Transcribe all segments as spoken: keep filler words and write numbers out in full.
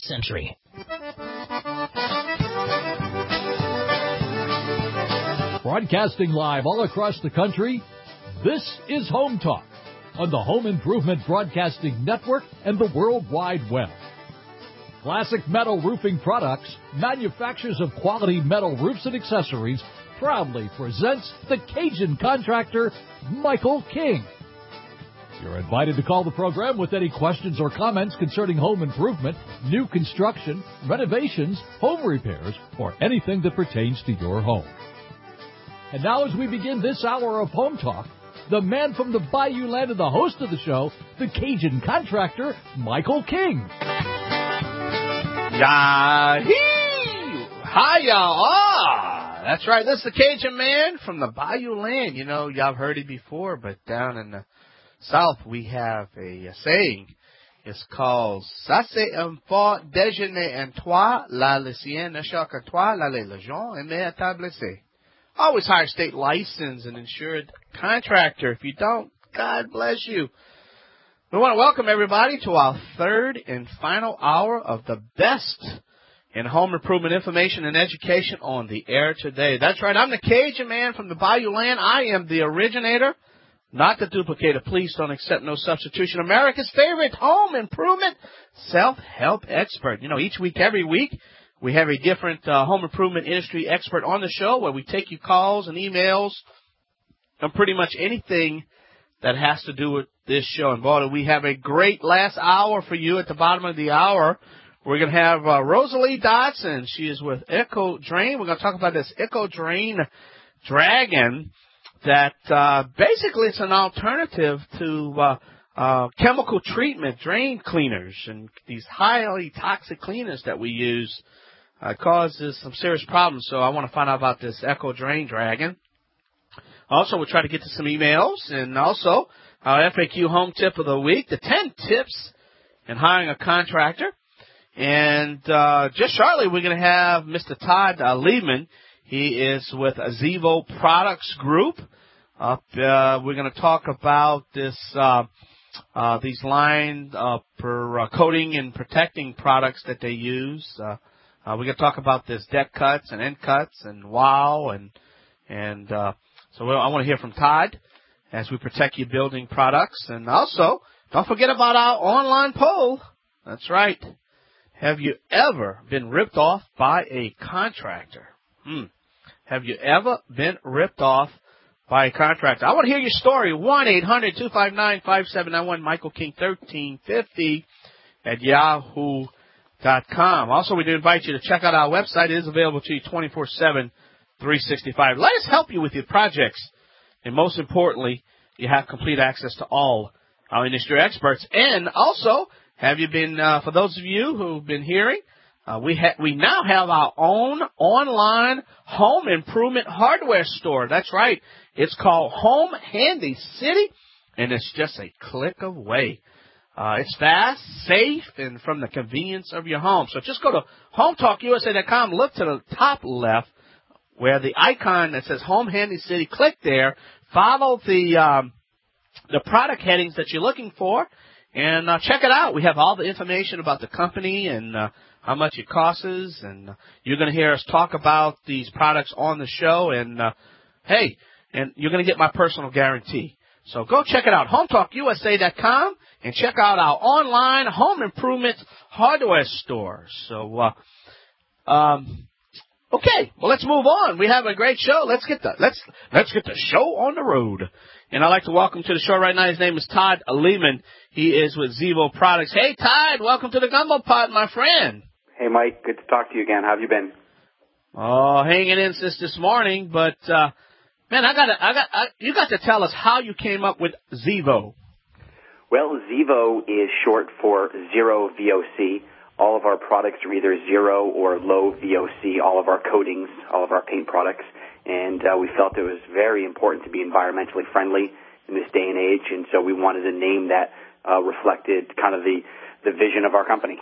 century. Broadcasting live all across the country, this is Home Talk on the Home Improvement Broadcasting Network and the World Wide Web. Classic Metal Roofing Products, manufacturers of quality metal roofs and accessories, proudly presents the Cajun contractor, Michael King. You're invited to call the program with any questions or comments concerning home improvement, new construction, renovations, home repairs, or anything that pertains to your home. And now as we begin this hour of Home Talk, the man from the Bayou Land and the host of the show, the Cajun contractor, Michael King. Yahee! Hi, y'all. Ah, that's right. This is the Cajun man from the Bayou Land. You know, y'all have heard it before, but down in the South, we have a, a saying. It's called "Ça c'est un fort déjeuner en toi, la lycéenne ne cherche que toi, la légion et mais établisser." Always hire state license and insured contractor. If you don't, God bless you. We want to welcome everybody to our third and final hour of the best in home improvement information and education on the air today. That's right. I'm the Cajun man from the Bayou Land. I am the originator, not the duplicator. Please don't accept no substitution. America's favorite home improvement self-help expert. You know, each week, every week, we have a different uh, home improvement industry expert on the show where we take your calls and emails on pretty much anything that has to do with this show. And, boy, we have a great last hour for you at the bottom of the hour. We're going to have uh, Rosalie Dodson. She is with Eco Drain. We're going to talk about this Eco Drain Dragon that uh, basically it's an alternative to uh, uh, chemical treatment drain cleaners and these highly toxic cleaners that we use. Uh, causes some serious problems, so I want to find out about this Eco Drain Dragon. Also, we'll try to get to some emails, and also our F A Q home tip of the week, the ten tips in hiring a contractor. And uh, just shortly, we're going to have Mister Todd uh, Liebman. He is with Zevo Products Group. Uh, uh, we're going to talk about this uh, uh, these line uh, for uh, coating and protecting products that they use. Uh, Uh, we're going to talk about this deck cuts and end cuts and wow. And and uh, so we'll, I want to hear from Todd as we protect your building products. And also, don't forget about our online poll. That's right. Have you ever been ripped off by a contractor? Hmm. Have you ever been ripped off by a contractor? I want to hear your story. one eight hundred two five nine five seven nine one, Michael King thirteen fifty at Yahoo. Dot com. Also, we do invite you to check out our website. It is available to you twenty-four seven, three sixty-five. Let us help you with your projects. And most importantly, you have complete access to all our industry experts. And also, have you been, uh, for those of you who've been hearing, uh, we, ha- we now have our own online home improvement hardware store. That's right. It's called Home Handy City, and it's just a click away. Uh, it's fast, safe, and from the convenience of your home. So just go to home talk U S A dot com, look to the top left where the icon that says Home Handy City, click there, follow the um, the product headings that you're looking for, and uh, check it out. We have all the information about the company and uh, how much it costs, and uh, you're going to hear us talk about these products on the show, and uh, hey, and you're going to get my personal guarantee. So go check it out, home talk U S A dot com. And check out our online home improvement hardware store. So, uh, um, okay, well, let's move on. We have a great show. Let's get the let's let's get the show on the road. And I'd like to welcome to the show right now. His name is Todd Liebman. He is with Zevo Products. Hey, Todd, welcome to the Gumbo Pod, my friend. Hey, Mike. Good to talk to you again. How have you been? Oh, hanging in since this morning. But uh, man, I got I got I, you got to tell us how you came up with Zevo. Well, Zevo is short for Zero V O C. All of our products are either zero or low V O C, all of our coatings, all of our paint products. And uh, we felt it was very important to be environmentally friendly in this day and age, and so we wanted a name that uh, reflected kind of the, the vision of our company.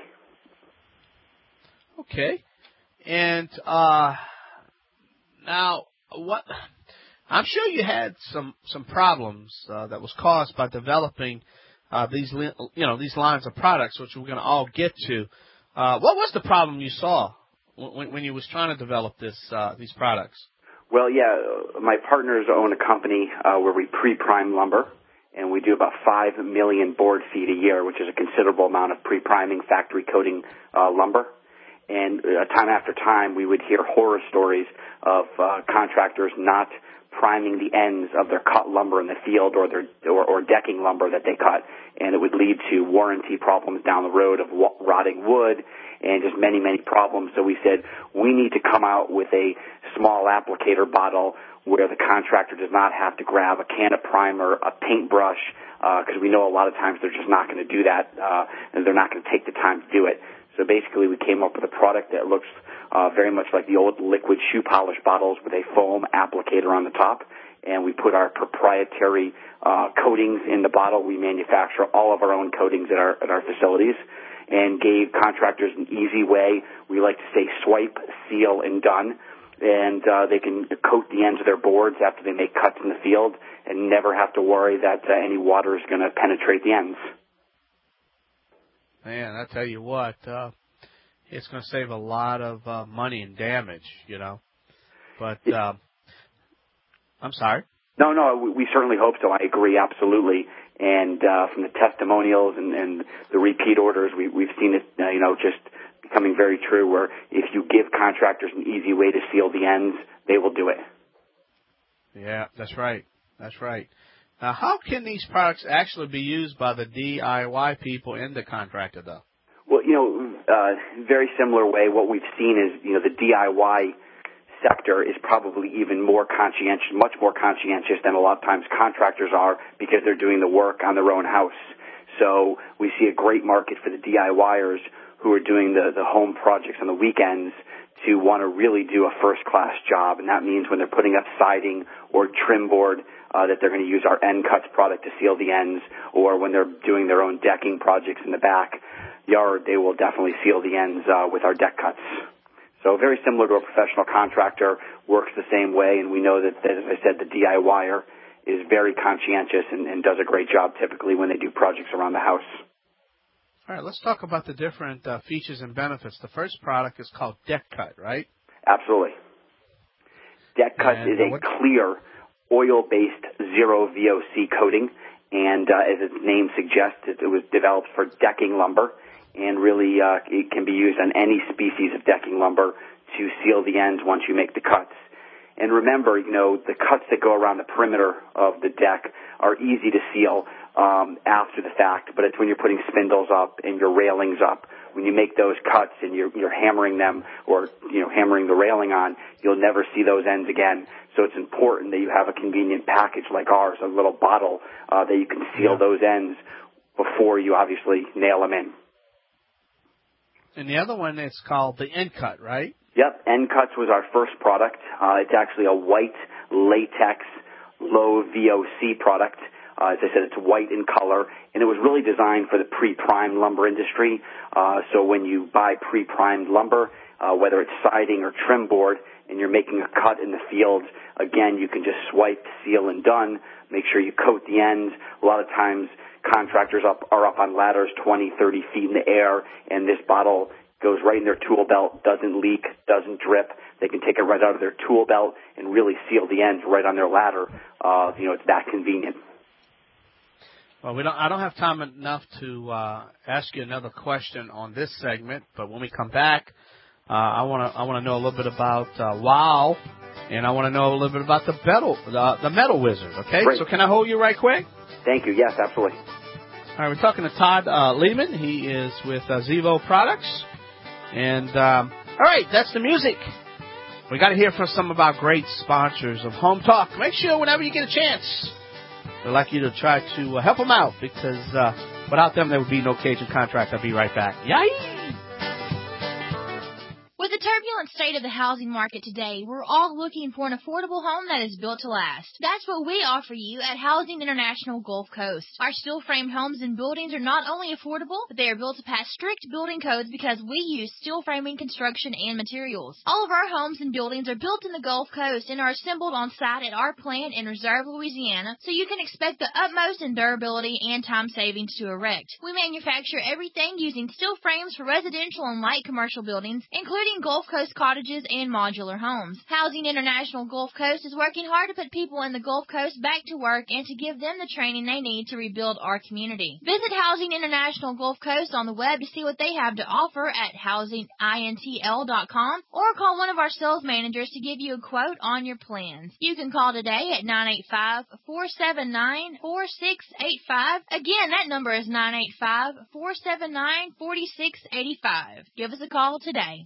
Okay. And uh, now, what? I'm sure you had some some problems uh, that was caused by developing uh, these you know these lines of products, which we're going to all get to. Uh, what was the problem you saw when, when you was trying to develop this uh, these products? Well, yeah, my partners own a company uh, where we pre-prime lumber, and we do about five million board feet a year, which is a considerable amount of pre-priming, factory coating uh, lumber. And uh, time after time, we would hear horror stories of uh, contractors not priming the ends of their cut lumber in the field or their or, or decking lumber that they cut, and it would lead to warranty problems down the road of w- rotting wood and just many, many problems. So we said we need to come out with a small applicator bottle where the contractor does not have to grab a can of primer, a paintbrush, because uh, we know a lot of times they're just not going to do that, uh, and they're not going to take the time to do it. So basically we came up with a product that looks uh, very much like the old liquid shoe polish bottles with a foam applicator on the top, and we put our proprietary uh, coatings in the bottle. We manufacture all of our own coatings at our, at our facilities, and gave contractors an easy way. We like to say swipe, seal, and done. And uh, they can coat the ends of their boards after they make cuts in the field and never have to worry that uh, any water is going to penetrate the ends. Man, I tell you what, uh, it's going to save a lot of uh, money and damage, you know. But uh, I'm sorry. No, no, we, we certainly hope so. I agree, absolutely. And uh, from the testimonials and, and the repeat orders, we, we've seen it, uh, you know, just becoming very true, where if you give contractors an easy way to seal the ends, they will do it. Yeah, that's right. That's right. Now, how can these products actually be used by the D I Y people in the contractor, though? Well, you know, uh, very similar way, what we've seen is, you know, the D I Y sector is probably even more conscientious, much more conscientious than a lot of times contractors are, because they're doing the work on their own house. So we see a great market for the DIYers who are doing the, the home projects on the weekends to want to really do a first-class job, and that means when they're putting up siding or trim board, uh, that they're going to use our End Cuts product to seal the ends, or when they're doing their own decking projects in the back yard, they will definitely seal the ends uh, with our Deck Cuts. So very similar to a professional contractor, works the same way, and we know that, that as I said, the DIYer is very conscientious and, and does a great job typically when they do projects around the house. All right, let's talk about the different uh, features and benefits. The first product is called Deck Cut, right? Absolutely. Deck Cut and is a what? clear, oil-based zero V O C coating, and uh, as its name suggests, it, it was developed for decking lumber, and really uh, it can be used on any species of decking lumber to seal the ends once you make the cuts. And remember, you know, the cuts that go around the perimeter of the deck are easy to seal um, after the fact, but it's when you're putting spindles up and your railings up, when you make those cuts and you're, you're hammering them or, you know, hammering the railing on, you'll never see those ends again. So it's important that you have a convenient package like ours, a little bottle uh, that you can seal yeah. those ends before you obviously nail them in. And the other one is called the End Cut, right? Yep, End Cuts was our first product. Uh, it's actually a white latex low V O C product. Uh, as I said, it's white in color, and it was really designed for the pre-primed lumber industry. Uh, so when you buy pre-primed lumber, uh, whether it's siding or trim board, and you're making a cut in the field, again, you can just swipe, seal, and done. Make sure you coat the ends. A lot of times, contractors up are up on ladders twenty, thirty feet in the air, and this bottle goes right in their tool belt, doesn't leak, doesn't drip. They can take it right out of their tool belt and really seal the ends right on their ladder. Uh, you know, it's that convenient. Well, we don't. I don't have time enough to uh, ask you another question on this segment, but when we come back, uh, I want to. I want to know a little bit about uh, WOW, and I want to know a little bit about the metal, the, the Metal Wizard. Okay, Great. So can I hold you right quick? Thank you. Yes, absolutely. All right, we're talking to Todd uh, Lehman. He is with uh, Zevo Products, and um, all right, that's the music. We got to hear from some of our great sponsors of Home Talk. Make sure whenever you get a chance, we'd like you to try to uh, help them out, because uh, without them, there would be no Cajun Contract. I'll be right back. Yay! With the turbulent current state of the housing market today, we're all looking for an affordable home that is built to last. That's what we offer you at Housing International Gulf Coast. Our steel frame homes and buildings are not only affordable, but they are built to pass strict building codes because we use steel framing construction and materials. All of our homes and buildings are built in the Gulf Coast and are assembled on site at our plant in Reserve, Louisiana, so you can expect the utmost in durability and time savings to erect. We manufacture everything using steel frames for residential and light commercial buildings, including Gulf Coast cottages and modular homes. Housing International Gulf Coast is working hard to put people in the Gulf Coast back to work and to give them the training they need to rebuild our community. Visit Housing International Gulf Coast on the web to see what they have to offer at housing intl dot com or call one of our sales managers to give you a quote on your plans. You can call today at nine eight five, four seven nine, four six eight five. Again, that number is nine eight five, four seven nine, four six eight five. Give us a call today.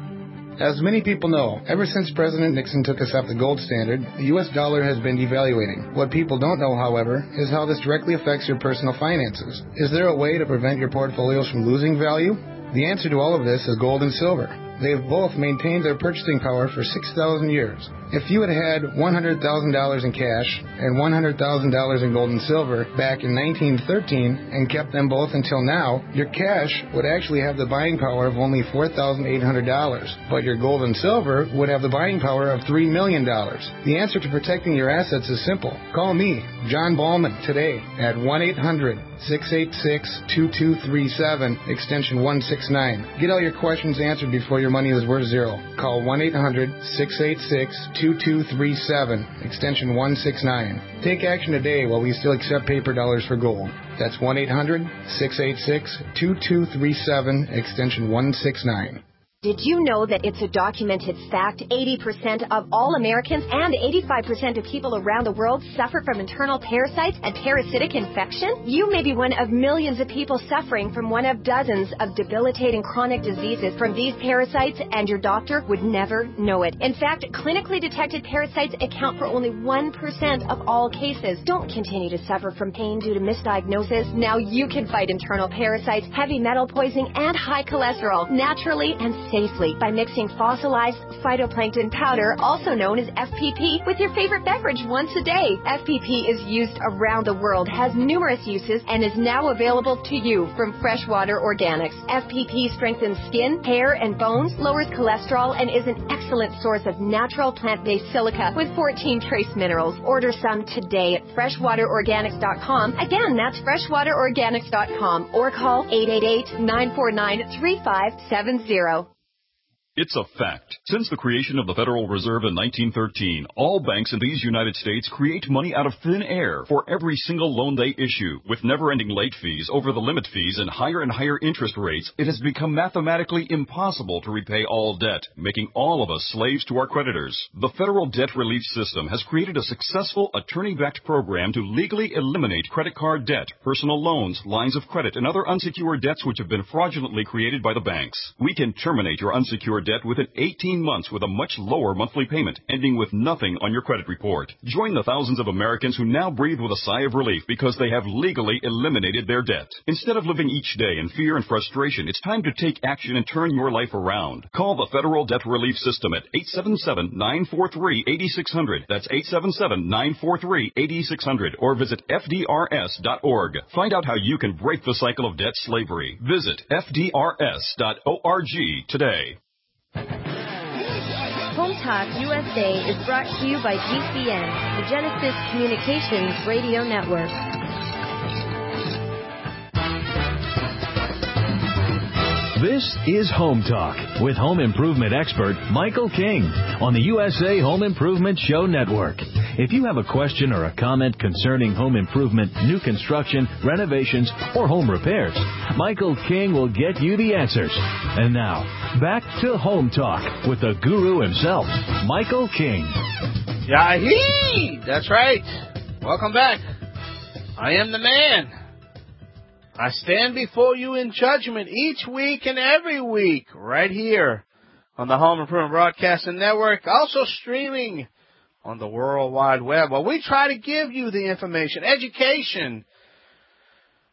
As many people know, ever since President Nixon took us off the gold standard, the U S dollar has been devaluating. What people don't know, however, is how this directly affects your personal finances. Is there a way to prevent your portfolios from losing value? The answer to all of this is gold and silver. They have both maintained their purchasing power for six thousand years. If you had had one hundred thousand dollars in cash and one hundred thousand dollars in gold and silver back in nineteen thirteen and kept them both until now, your cash would actually have the buying power of only four thousand eight hundred dollars, but your gold and silver would have the buying power of three million dollars. The answer to protecting your assets is simple. Call me, John Ballman, today at one eight hundred, six eight six, two two three seven, extension one six nine. Get all your questions answered before your money is worth zero. Call one eight hundred, six eight six, two two three seven, extension one six nine. Take action today while we still accept paper dollars for gold. That's one eight hundred, six eight six, two two three seven, extension one six nine. Did you know that it's a documented fact eighty percent of all Americans and eighty-five percent of people around the world suffer from internal parasites and parasitic infection? You may be one of millions of people suffering from one of dozens of debilitating chronic diseases from these parasites, and your doctor would never know it. In fact, clinically detected parasites account for only one percent of all cases. Don't continue to suffer from pain due to misdiagnosis. Now you can fight internal parasites, heavy metal poisoning, and high cholesterol naturally and safely by mixing fossilized phytoplankton powder, also known as F P P, with your favorite beverage once a day. F P P is used around the world, has numerous uses, and is now available to you from Freshwater Organics. F P P strengthens skin, hair, and bones, lowers cholesterol, and is an excellent source of natural plant-based silica with fourteen trace minerals. Order some today at freshwater organics dot com. Again, that's freshwater organics dot com, or call eight eight eight, nine four nine, three five seven zero. It's a fact. Since the creation of the Federal Reserve in nineteen thirteen, all banks in these United States create money out of thin air for every single loan they issue. With never-ending late fees, over-the-limit fees, and higher and higher interest rates, it has become mathematically impossible to repay all debt, making all of us slaves to our creditors. The Federal Debt Relief System has created a successful attorney-backed program to legally eliminate credit card debt, personal loans, lines of credit, and other unsecured debts which have been fraudulently created by the banks. We can terminate your unsecured debt within eighteen months with a much lower monthly payment, ending with nothing on your credit report. Join the thousands of Americans who now breathe with a sigh of relief because they have legally eliminated their debt. Instead of living each day in fear and frustration, it's time to take action and turn your life around. Call the Federal Debt Relief System at eight seven seven, nine four three, eight six zero zero. That's eight seven seven, nine four three, eight six zero zero. Or visit F D R S dot org. Find out how you can break the cycle of debt slavery. Visit F D R S dot org today. Home Talk U S A is brought to you by G C N, the Genesis Communications Radio Network. This is Home Talk with home improvement expert Michael King on the U S A Home Improvement Show Network. If you have a question or a comment concerning home improvement, new construction, renovations, or home repairs, Michael King will get you the answers. And now, back to Home Talk with the guru himself, Michael King. Yahee! That's right. Welcome back. I am the man. I stand before you in judgment each week and every week right here on the Home Improvement Broadcasting Network, also streaming on the World Wide Web. Well, we try to give you the information, education,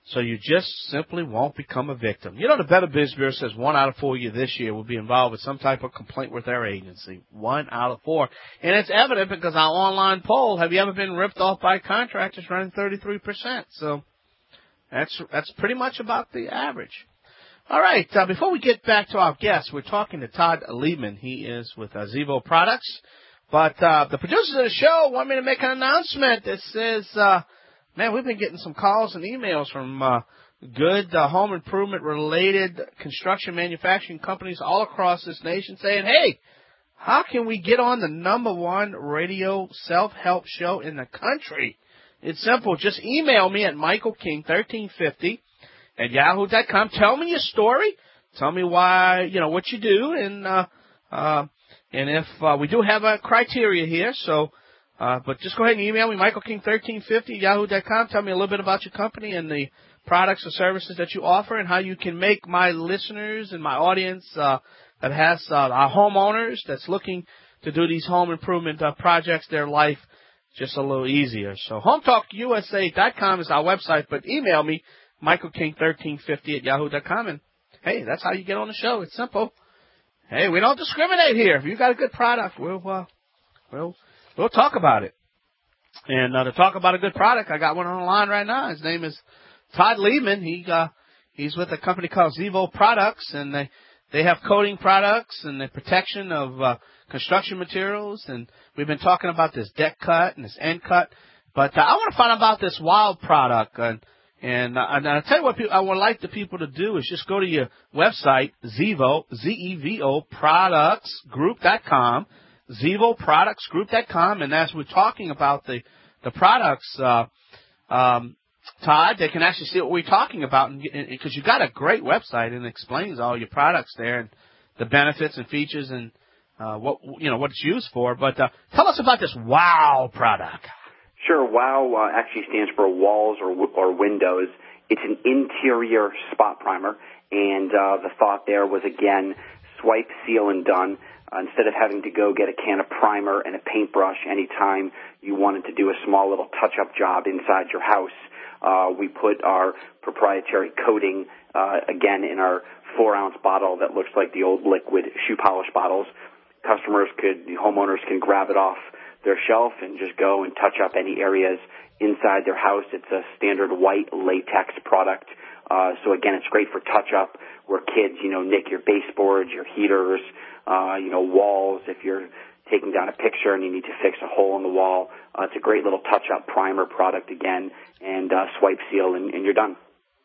so you just simply won't become a victim. You know, the Better Biz Bureau says one out of four of you this year will be involved with some type of complaint with their agency. One out of four. And it's evident because our online poll, have you ever been ripped off by contractors, running thirty-three percent? So that's that's pretty much about the average. All right, uh, before we get back to our guests, we're talking to Todd Liebman. He is with uh, Zevo Products. But uh, the producers of the show want me to make an announcement that says, uh, man, we've been getting some calls and emails from uh, good uh, home improvement-related construction manufacturing companies all across this nation saying, hey, how can we get on the number one radio self-help show in the country? It's simple. Just email me at michael king thirteen fifty at yahoo dot com. Tell me your story. Tell me why, you know, what you do, and uh, uh, And if uh, we do have a criteria here, so uh, but just go ahead and email me, michael king thirteen fifty at yahoo dot com. Tell me a little bit about your company and the products or services that you offer and how you can make my listeners and my audience uh, that has uh, our homeowners that's looking to do these home improvement uh, projects, their life just a little easier. So home talk u s a dot com is our website, but email me, michael king thirteen fifty at yahoo dot com. And, hey, that's how you get on the show. It's simple. Hey, we don't discriminate here. If you got a good product, we'll uh, we'll we'll talk about it. And uh, to talk about a good product, I got one on the line right now. His name is Todd Liebman. He uh, he's with a company called Zevo Products, and they they have coating products and the protection of uh, construction materials. And we've been talking about this deck cut and this end cut. But uh, I want to find out about this wild product. And And, uh, and I'll tell you what I would like the people to do is just go to your website, Zevo, Z E V O, products group dot com, Zevo Products Group dot com. And as we're talking about the, the products, uh, um, Todd, they can actually see what we're talking about, because you've got a great website and it explains all your products there and the benefits and features and uh, what you know what it's used for. But uh, tell us about this WOW product. Sure. WOW uh, actually stands for walls or or windows. It's an interior spot primer, and uh, the thought there was, again, swipe, seal, and done. Uh, instead of having to go get a can of primer and a paintbrush anytime you wanted to do a small little touch-up job inside your house, uh, we put our proprietary coating, uh, again, in our four-ounce bottle that looks like the old liquid shoe polish bottles. Customers could, homeowners can grab it off their shelf and just go and touch up any areas inside their house. It's a standard white latex product. Uh, so again, it's great for touch up where kids, you know, nick your baseboards, your heaters, uh, you know, walls. If you're taking down a picture and you need to fix a hole in the wall, uh, it's a great little touch up primer product again, and uh, swipe, seal, and, and you're done.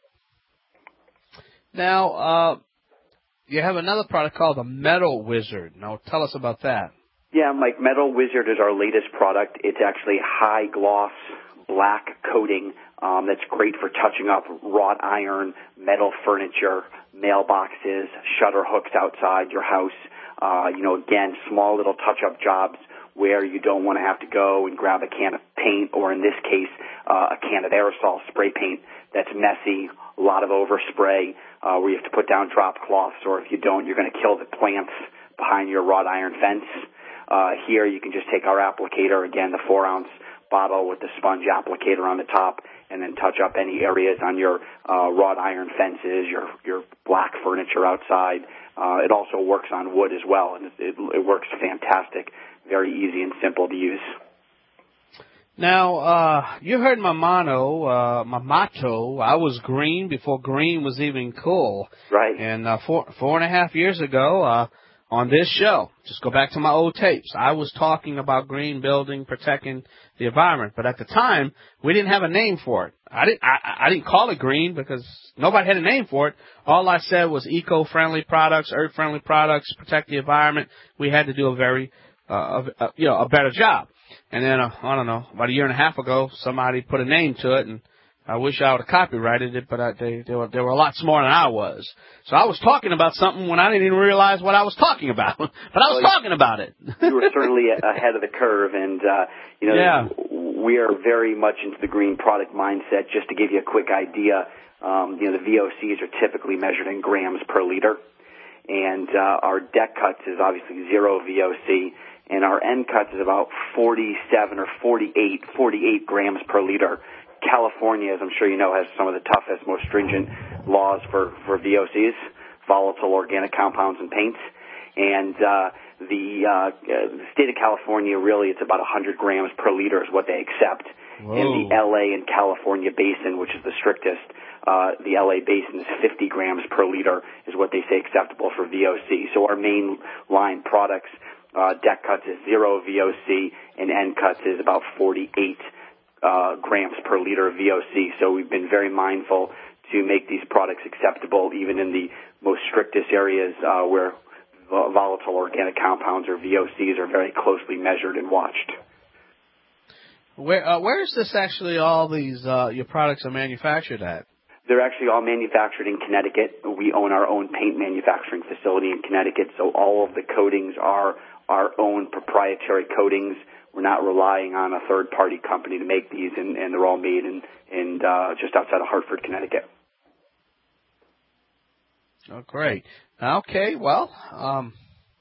Now, uh, you have another product called the Metal Wizard. Now, tell us about that. Yeah, Mike, Metal Wizard is our latest product. It's actually high gloss black coating um, that's great for touching up wrought iron, metal furniture, mailboxes, shutter hooks outside your house. Uh, you know, again, small little touch-up jobs where you don't want to have to go and grab a can of paint, or in this case, uh, a can of aerosol spray paint that's messy, a lot of overspray, uh, where you have to put down drop cloths, or if you don't, you're going to kill the plants behind your wrought iron fence. Uh, here you can just take our applicator, again, the four-ounce bottle with the sponge applicator on the top, and then touch up any areas on your uh, wrought iron fences, your your black furniture outside. Uh, it also works on wood as well, and it, it, it works fantastic. Very easy and simple to use. Now, uh, you heard my motto, uh, my motto, I was green before green was even cool. Right. And uh, four, four and a half years ago, uh, on this show, just go back to my old tapes, I was talking about green building, protecting the environment. But at the time, we didn't have a name for it. I didn't, I, I didn't call it green because nobody had a name for it. All I said was eco-friendly products, earth-friendly products, protect the environment. We had to do a very, uh, a, a, you know, a better job. And then, uh, I don't know, about a year and a half ago, somebody put a name to it, and I wish I would have copyrighted it, but I, they, they, were, they were a lot smarter than I was. So I was talking about something when I didn't even realize what I was talking about. But I was well, talking about it. You were certainly ahead of the curve, and, uh, you know, yeah. we are very much into the green product mindset. Just to give you a quick idea, um, you know, the V O Cs are typically measured in grams per liter, and uh, our deck cuts is obviously zero V O C, and our end cuts is about forty-seven or forty-eight, forty-eight grams per liter. California, as I'm sure you know, has some of the toughest, most stringent laws for, for V O Cs, volatile organic compounds and paints. And uh, the, uh, the state of California, really, it's about one hundred grams per liter is what they accept. Whoa. In the L A and California basin, which is the strictest, uh, the L A basin is fifty grams per liter is what they say acceptable for V O C. So our main line products, uh, deck cuts is zero V O C, and end cuts is about forty-eight uh, grams per liter of V O C. So we've been very mindful to make these products acceptable, even in the most strictest areas uh, where volatile organic compounds or V O Cs are very closely measured and watched. Where uh, where is this actually? All these uh, your products are manufactured at? They're actually all manufactured in Connecticut. We own our own paint manufacturing facility in Connecticut, so all of the coatings are our own proprietary coatings. We're not relying on a third-party company to make these, and, and they're all made in, in uh, just outside of Hartford, Connecticut. Oh, great. Okay, well, um,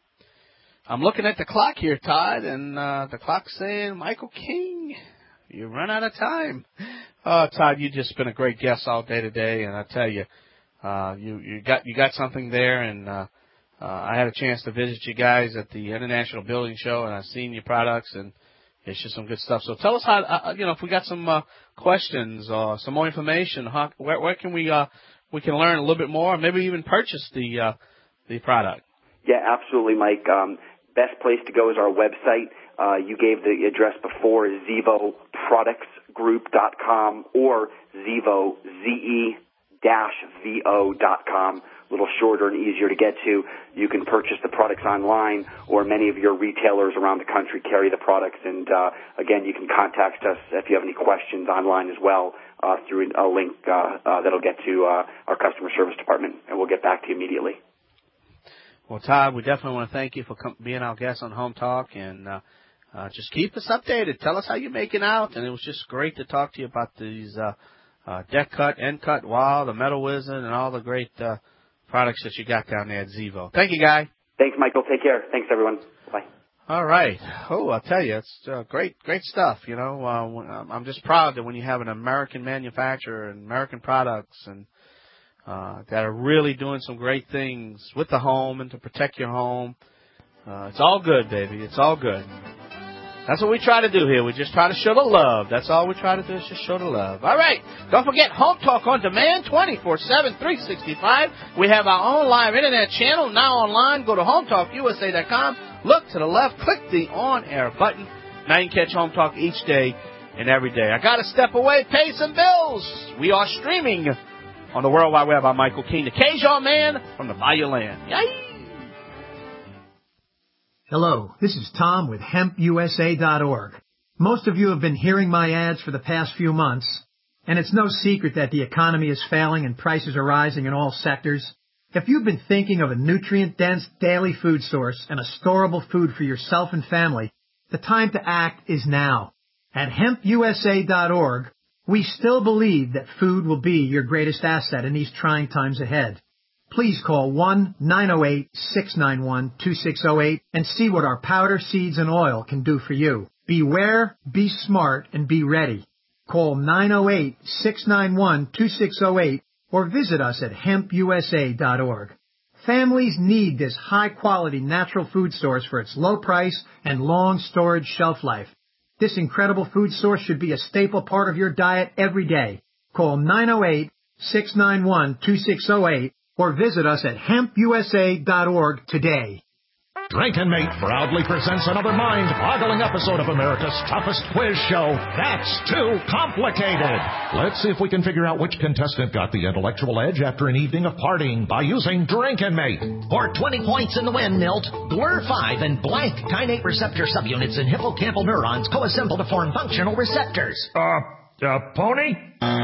I'm looking at the clock here, Todd, and uh, the clock's saying, Michael King, you run out of time. Oh, Todd, you've just been a great guest all day today, and I tell you, uh, you you got you got something there, and uh, uh, I had a chance to visit you guys at the International Building Show, and I've seen your products, and it's just some good stuff. So tell us how, uh, you know, if we got some uh, questions or some more information, how, where, where can we uh, we can learn a little bit more, or maybe even purchase the uh, the product? Yeah, absolutely, Mike. Um, best place to go is our website. Uh, you gave the address before, Zevo Products Group dot com or Zevo, Z E V O dot com. A little shorter and easier to get to. You can purchase the products online, or many of your retailers around the country carry the products. And, uh, again, you can contact us if you have any questions online as well uh, through a link uh, uh, that'll get to uh, our customer service department, and we'll get back to you immediately. Well, Todd, we definitely want to thank you for com- being our guest on Home Talk, and uh, uh, just keep us updated. Tell us how you're making out, and it was just great to talk to you about these uh, uh, deck cut, end cut, wow, the Metal Wizard, and all the great uh, products that you got down there at Zevo. Thank you, Guy. Thanks, Michael. Take care. Thanks, everyone. Bye. All right. Oh, I'll tell you, it's uh, great, great stuff. You know, uh, I'm just proud that when you have an American manufacturer and American products and Uh, that are really doing some great things with the home and to protect your home. Uh, it's all good, baby. It's all good. That's what we try to do here. We just try to show the love. That's all we try to do is just show the love. All right. Don't forget Home Talk on Demand, twenty-four seven, three sixty-five. We have our own live internet channel now online. Go to home talk u s a dot com. Look to the left. Click the on-air button. Now you can catch Home Talk each day and every day. I got to step away, pay some bills. We are streaming on the World Wide Web. I'm Michael King, the Cajun Man from the Bayou Land. Yay! Hello, this is Tom with hemp u s a dot org. Most of you have been hearing my ads for the past few months, and it's no secret that the economy is failing and prices are rising in all sectors. If you've been thinking of a nutrient-dense daily food source and a storable food for yourself and family, the time to act is now. At hemp u s a dot org, we still believe that food will be your greatest asset in these trying times ahead. Please call one nine zero eight, six nine one, two six zero eight and see what our powder, seeds, and oil can do for you. Beware, be smart, and be ready. Call nine zero eight, six nine one, two six zero eight or visit us at hemp u s a dot org. Families need this high-quality natural food source for its low price and long storage shelf life. This incredible food source should be a staple part of your diet every day. Call nine zero eight, six nine one, two six zero eight or visit us at hemp u s a dot org today. Drink and Mate proudly presents another mind-boggling episode of America's toughest quiz show, That's Too Complicated. Let's see if we can figure out which contestant got the intellectual edge after an evening of partying by using Drink and Mate. For twenty points in the win, Milt, B L R five and blank kainate receptor subunits in hippocampal neurons coassemble to form functional receptors. Uh, uh, pony?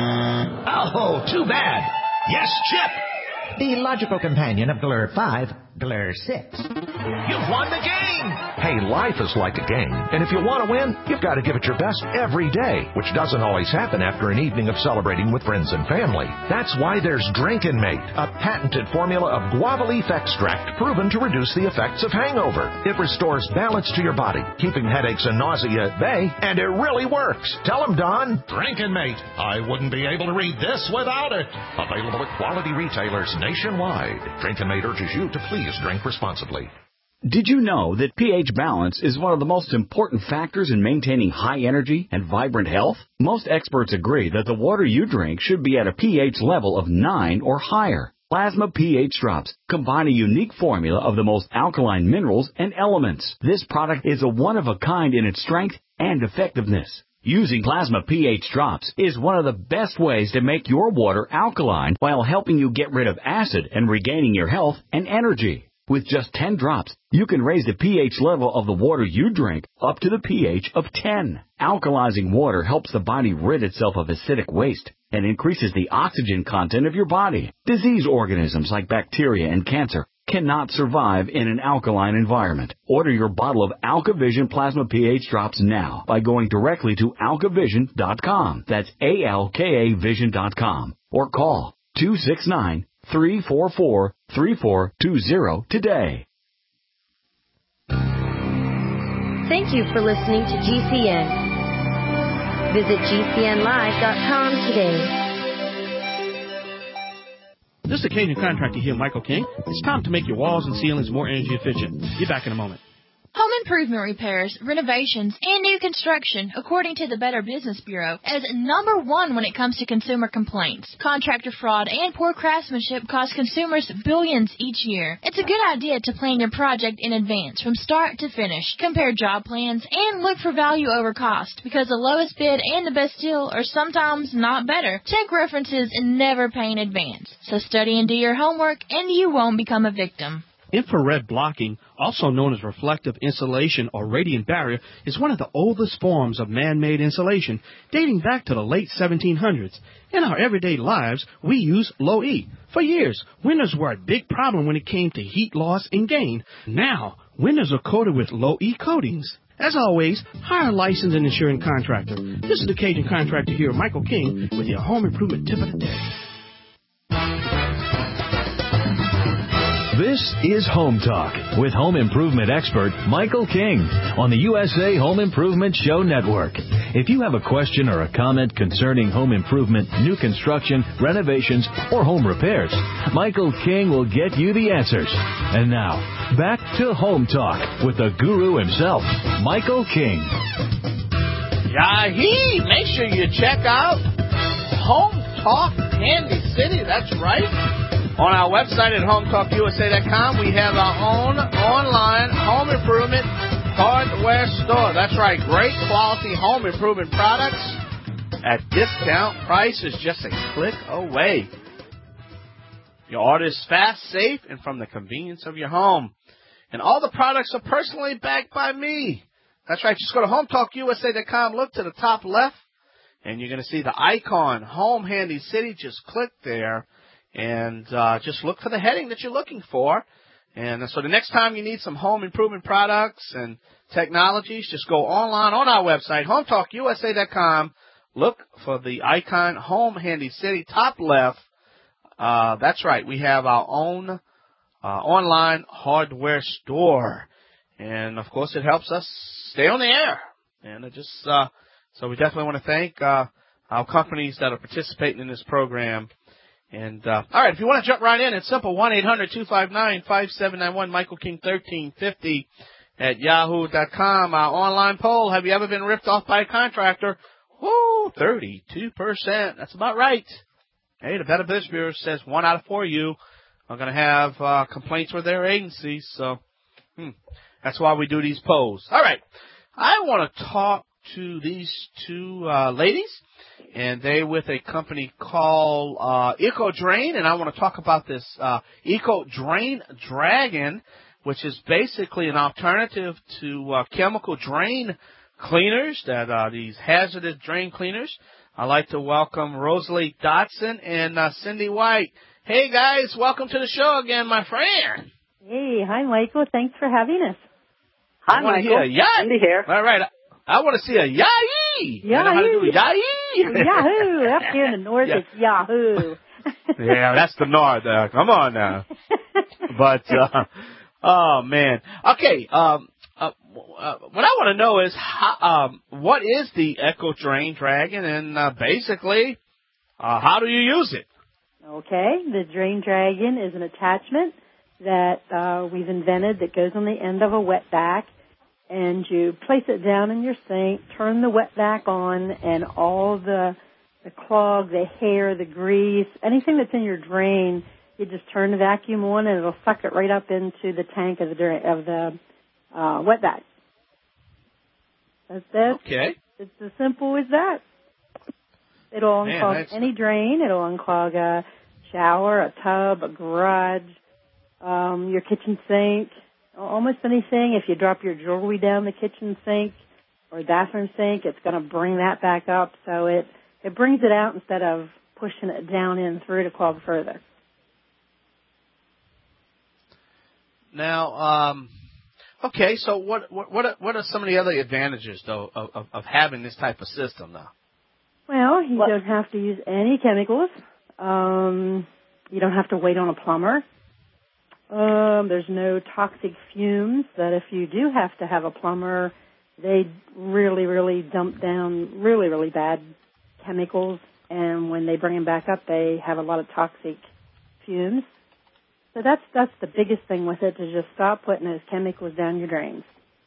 Oh, too bad. Yes, Chip. The logical companion of B L R five, Glare six. You've won the game! Hey, life is like a game, and if you want to win, you've got to give it your best every day, which doesn't always happen after an evening of celebrating with friends and family. That's why there's Drinkin' Mate, a patented formula of guava leaf extract proven to reduce the effects of hangover. It restores balance to your body, keeping headaches and nausea at bay, and it really works. Tell them, Don. Drinkin' Mate. I wouldn't be able to read this without it. Available at quality retailers nationwide. Drinkin' Mate urges you to please drink responsibly. Did you know that pH balance is one of the most important factors in maintaining high energy and vibrant health? Most experts agree that the water you drink should be at a pH level of nine or higher. Plasma pH Drops combine a unique formula of the most alkaline minerals and elements. This product is a one-of-a-kind in its strength and effectiveness. Using Plasma pH Drops is one of the best ways to make your water alkaline while helping you get rid of acid and regaining your health and energy. With just ten drops, you can raise the pH level of the water you drink up to the pH of ten. Alkalizing water helps the body rid itself of acidic waste and increases the oxygen content of your body. Disease organisms like bacteria and cancer cannot survive in an alkaline environment. Order your bottle of AlkaVision Plasma pH Drops now by going directly to alkavision dot com. That's A L K A vision dot com. Or call two six nine, three four four, three four two zero today. Thank you for listening to G C N. Visit G C N live dot com today. This is Cajun Contractor here, Michael King. It's time to make your walls and ceilings more energy efficient. Be back in a moment. Home improvement repairs, renovations, and new construction, according to the Better Business Bureau, is number one when it comes to consumer complaints. Contractor fraud and poor craftsmanship cost consumers billions each year. It's a good idea to plan your project in advance, from start to finish. Compare job plans and look for value over cost, because the lowest bid and the best deal are sometimes not better. Check references and never pay in advance. So study and do your homework, and you won't become a victim. Infrared blocking, also known as reflective insulation or radiant barrier, is one of the oldest forms of man-made insulation, dating back to the late seventeen hundreds. In our everyday lives, we use low E. For years, windows were a big problem when it came to heat loss and gain. Now, windows are coated with low E coatings. As always, hire a licensed and insured contractor. This is the Cajun Contractor here, Michael King, with your home improvement tip of the day. This is Home Talk with home improvement expert Michael King on the U S A Home Improvement Show Network. If you have a question or a comment concerning home improvement, new construction, renovations, or home repairs, Michael King will get you the answers. And now, back to Home Talk with the guru himself, Michael King. Yahee! Make sure you check out Home Talk Handy City. That's right. On our website at home talk U S A dot com, we have our own online home improvement hardware store. That's right, great quality home improvement products at discount prices, just a click away. Your order is fast, safe, and from the convenience of your home. And all the products are personally backed by me. That's right, just go to home talk U S A dot com, look to the top left, and you're going to see the icon, Home Handy City. Just click there. And uh, just look for the heading that you're looking for. And so the next time you need some home improvement products and technologies, just go online on our website, home talk U S A dot com. Look for the icon Home Handy City, top left. Uh, that's right. We have our own uh, online hardware store. And, of course, it helps us stay on the air. And it just uh, so we definitely want to thank uh, our companies that are participating in this program. And, uh, all right, if you want to jump right in, it's simple, one eight hundred two five nine five seven nine one, Michael King thirteen fifty at yahoo dot com. Our online poll, have you ever been ripped off by a contractor? Woo, thirty-two percent. That's about right. Hey, the Better Business Bureau says one out of four of you are going to have uh, complaints with their agencies. So hmm, that's why we do these polls. All right, I want to talk to these two uh, ladies. And they with a company called uh, EcoDrain, and I want to talk about this uh, EcoDrain Dragon, which is basically an alternative to uh, chemical drain cleaners, that are these hazardous drain cleaners. I'd like to welcome Rosalie Dotson and uh, Cindy White. Hey, guys, welcome to the show again, my friend. Hey, hi, Michael. Thanks for having us. Hi, I Michael. Hear a yay. Cindy here. All right. I want to see a yay. Yahoo. I know how to do a yay. Yahoo. Up here in the north, Yeah. it's Yahoo. Yeah, that's the north. Uh, come on now. But, uh, oh, man. Okay. Um, uh, uh, what I want to know is how, um, what is the Echo Drain Dragon, and uh, basically, uh, how do you use it? Okay, the Drain Dragon is an attachment that uh, we've invented that goes on the end of a wet vac, and you place it down in your sink, turn the wet vac on, and all the the clog, the hair, the grease, anything that's in your drain, you just turn the vacuum on, and it'll suck it right up into the tank of the drain, of the uh, wet vac. That's it. Okay. It's as simple as that. It'll Man, unclog that's- any drain. It'll unclog a shower, a tub, a garage, um, your kitchen sink, almost anything. If you drop your jewelry down the kitchen sink or bathroom sink, it's going to bring that back up. So it, it brings it out instead of pushing it down in through to clog further. Now, um, okay, so what, what, what are, what are some of the other advantages, though, of, of, of having this type of system now? Well, you don't have to use any chemicals. Um, you don't have to wait on a plumber. Um, there's no toxic fumes that if you do have to have a plumber, they really, really dump down really, really bad chemicals. And when they bring them back up, they have a lot of toxic fumes. So that's that's the biggest thing with it, to just stop putting those chemicals down your drains.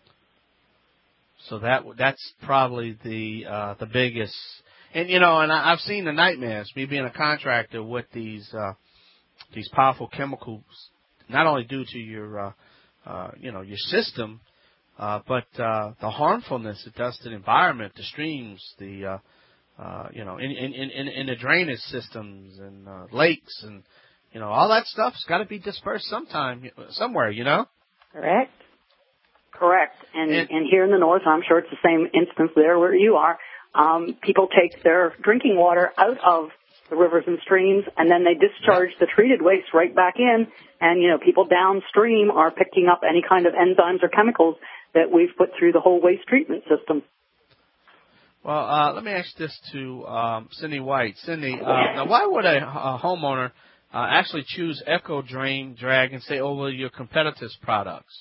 So that that's probably the uh, the biggest. And, you know, and I, I've seen the nightmares, me being a contractor, what these uh, these powerful chemicals not only do to your, uh, uh, you know, your system, uh, but uh, the harmfulness it does to the environment, the streams, the, uh, uh, you know, in, in, in, in the drainage systems and uh, lakes and, you know, all that stuff's got to be dispersed sometime, somewhere, you know? Correct. Correct. And, and, and here in the north, I'm sure it's the same instance there where you are. Um, people take their drinking water out of the rivers and streams, and then they discharge the treated waste right back in. And, you know, people downstream are picking up any kind of enzymes or chemicals that we've put through the whole waste treatment system. Well, uh, let me ask this to um, Cindy White. Cindy, uh, now why would a, a homeowner uh, actually choose Echo Drain Dragon, say, over your competitors' products?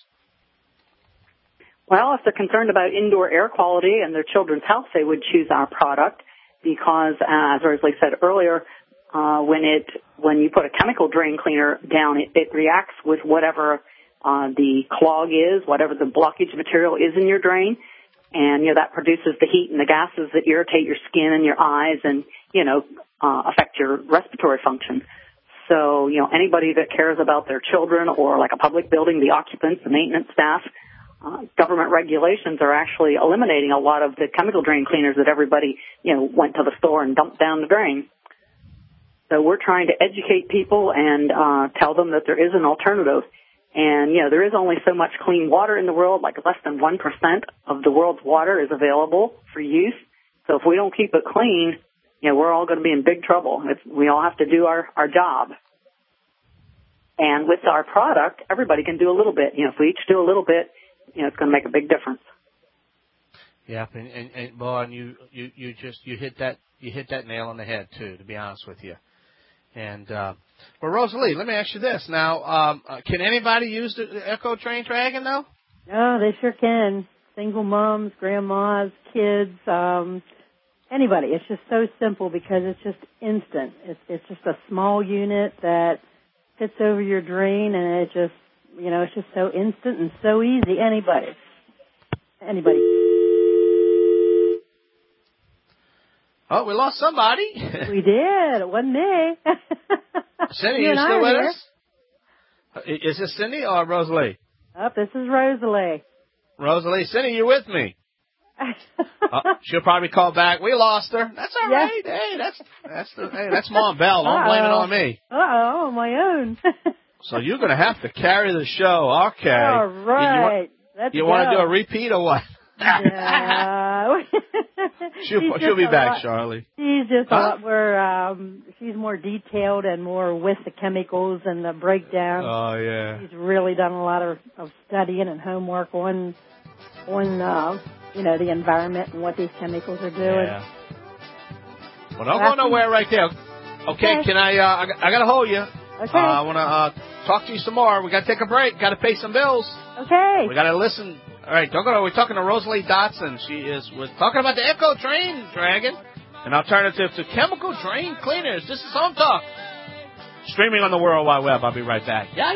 Well, if they're concerned about indoor air quality and their children's health, they would choose our product because, uh, as Rosalie said earlier, uh, when it when you put a chemical drain cleaner down, it, it reacts with whatever uh, the clog is, whatever the blockage material is in your drain, and you know that produces the heat and the gases that irritate your skin and your eyes, and you know uh, affect your respiratory function. So, you know, anybody that cares about their children or like a public building, the occupants, the maintenance staff. Uh, government regulations are actually eliminating a lot of the chemical drain cleaners that everybody, you know, went to the store and dumped down the drain. So we're trying to educate people and uh, tell them that there is an alternative. And, you know, there is only so much clean water in the world, like less than one percent of the world's water is available for use. So if we don't keep it clean, you know, we're all going to be in big trouble. It's, we all have to do our, our job. And with our product, everybody can do a little bit. You know, if we each do a little bit, you know, it's going to make a big difference. Yeah, and, and, and well, and you, you, you just you hit that you hit that nail on the head too. To be honest with you, and uh, well, Rosalie, let me ask you this now: um, uh, can anybody use the Echo Drain Dragon though? Oh, they sure can. Single moms, grandmas, kids, um, anybody. It's just so simple because it's just instant. It's it's just a small unit that fits over your drain, and it just. You know, it's just so instant and so easy. Anybody. Anybody. Oh, we lost somebody. We did. It wasn't me. Cindy, you you still with here. us? Is this Cindy or Rosalie? Oh, this is Rosalie. Rosalie, Cindy, you with me? Oh, she'll probably call back. We lost her. That's all yes. right. Hey, that's that's the, hey, that's Mom Bell. Don't blame it on me. Uh-oh, on my own. So you're going to have to carry the show. Okay. All right. You, you, want, you want to do a repeat or what? Yeah. she'll She's she'll be just a back, lot- Charlie. She's just a Huh? lot more, um, she's more detailed and more with the chemicals and the breakdown. Oh, yeah. She's really done a lot of, of studying and homework on, on, uh, you know, the environment and what these chemicals are doing. Yeah. Well, don't go nowhere right there. Okay, Okay. can I, uh, I, got- I got to hold you. Okay. Uh, I want to uh, talk to you some more. We got to take a break. Got to pay some bills. Okay. We got to listen. All right, don't go nowhere. We're talking to Rosalie Dotson. She is, we're talking about the Echo Train Dragon, an alternative to chemical drain cleaners. This is Home Talk. Streaming on the World Wide Web. I'll be right back. Yeah,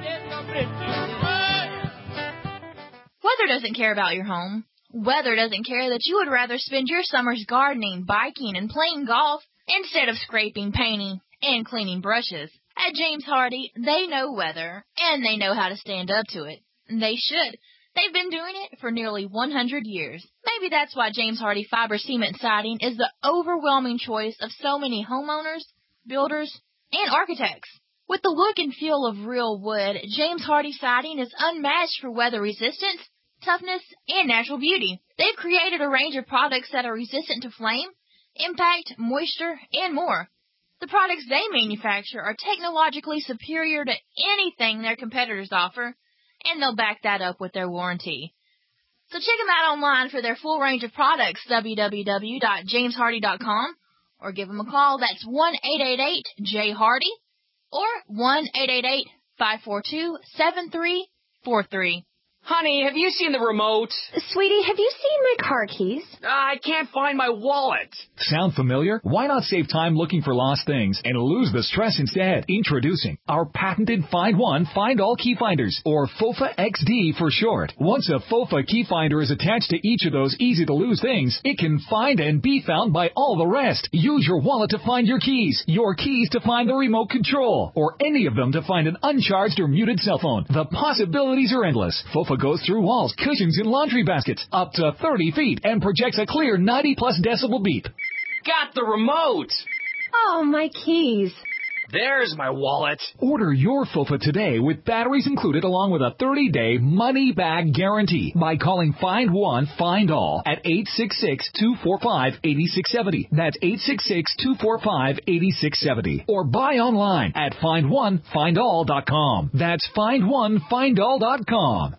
Weather doesn't care about your home. Weather doesn't care that you would rather spend your summers gardening, biking, and playing golf instead of scraping, painting, and cleaning brushes. At James Hardy, they know weather, and they know how to stand up to it. They should. They've been doing it for nearly one hundred years. Maybe that's why James Hardy Fiber Cement Siding is the overwhelming choice of so many homeowners, builders, and architects. With the look and feel of real wood, James Hardy Siding is unmatched for weather resistance, toughness, and natural beauty. They've created a range of products that are resistant to flame, impact, moisture, and more. The products they manufacture are technologically superior to anything their competitors offer, and they'll back that up with their warranty. So check them out online for their full range of products, w w w dot james hardy dot com, or give them a call. That's one eight eight eight J Hardy or one eight eight eight, five four two, seven three four three. Honey, have you seen the remote? Sweetie, have you seen my car keys? I can't find my wallet. Sound familiar? Why not save time looking for lost things and lose the stress instead? Introducing our patented Find One, Find All Key Finders, or FOFA X D for short. Once a FOFA key finder is attached to each of those easy-to-lose things, it can find and be found by all the rest. Use your wallet to find your keys, your keys to find the remote control, or any of them to find an uncharged or muted cell phone. The possibilities are endless. FOFA goes through walls, cushions, and laundry baskets up to thirty feet and projects a clear ninety plus decibel beep. Got the remote. Oh, my keys. There's my wallet. Order your FOFA today with batteries included along with a thirty-day money-back guarantee by calling Find One, Find All at eight six six, two four five, eight six seven zero. That's eight six six, two four five, eight six seven zero. Or buy online at find one find all dot com. That's find one find all dot com.